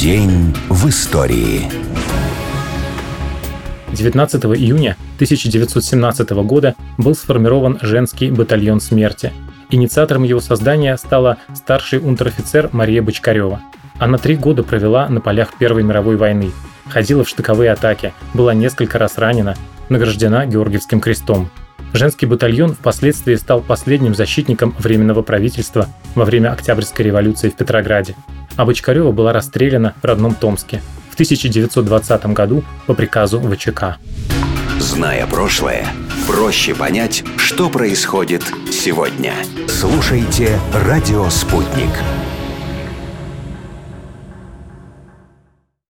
День в истории. 19 июня 1917 года был сформирован женский батальон смерти. Инициатором его создания стала старший унтер-офицер Мария Бочкарева. Она 3 года провела на полях Первой мировой войны, ходила в штыковые атаки, была несколько раз ранена, награждена Георгиевским крестом. Женский батальон впоследствии стал последним защитником Временного правительства во время Октябрьской революции в Петрограде. А Бочкарева была расстреляна в родном Томске в 1920 году по приказу ВЧК. Зная прошлое, проще понять, что происходит сегодня. Слушайте «Радио Спутник».